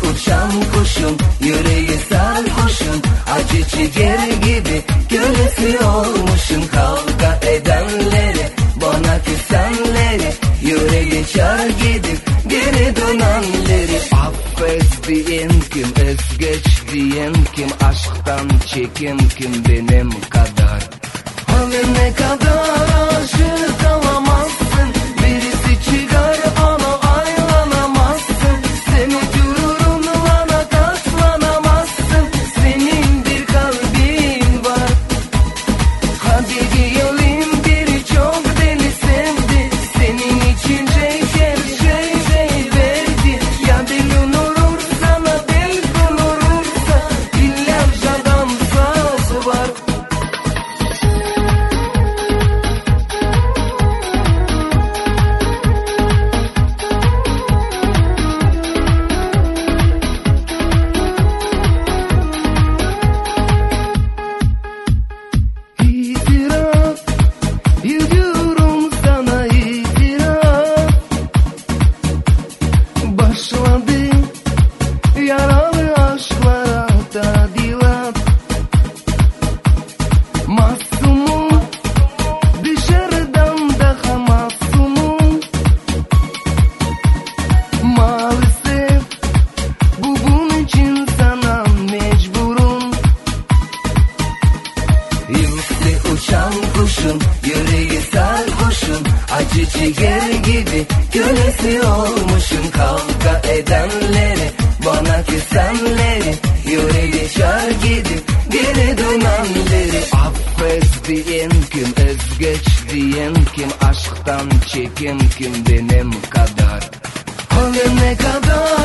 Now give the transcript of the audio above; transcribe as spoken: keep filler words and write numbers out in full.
uçan kuşun, yüreği sarhoşun, acı ciğer gibi kölesi olmuşsun. Kavga edenleri, bana küsenleri, yüreği çar gidip geri dönenleri. Affet diyen kim, özgeç diyen kim, aşktan çeken kim benim kadar? Haline kadar aşık kalamazsın, birisi çıkar bana aylanamazsın. Seni görürüm bana katlanamazsın, senin bir kalbin var. Hadi diyelim biri çok deli sevdi, senin için şey her şey şey verdi. Ya dilin olur sana belki olursa, binlerce adam sazı var. İtiraf ediyorum sana, itiraf. Başladı yaralı aşklara tadilat. Masumum, dışarıdan daha masumum. Maalesef bu bunun için sana mecburum. Yüksek uçan kuşun, yüreği sarhoşun, acı ciğer gibi kölesi olmuşum. Kavga edenleri, bana küsenleri, yüreği çar gidip geri dönenleri. Affet diyen kim, özgeç diyen kim, aşktan çeken kim benim kadar? Haline kadar